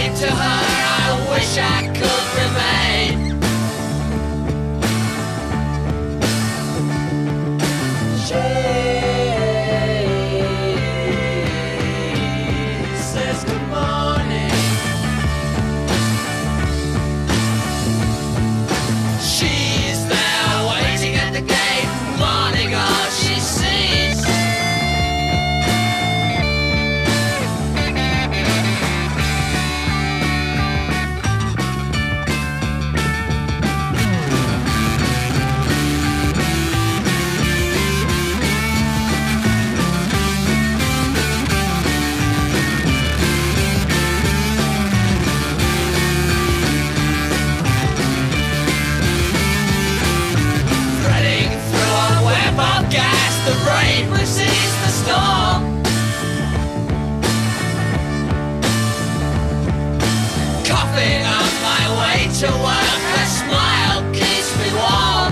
to her, I wish I could remain. She says good morning. She's there waiting at the gate, morning all she sees. The rain precedes the storm. Coughing on my way to work, her smile keeps me warm.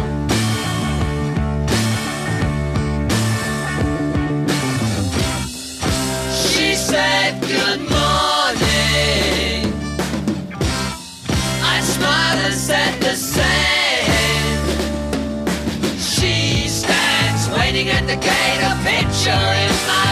She said good morning. I smiled and said the same. Waiting at the gate, a picture in my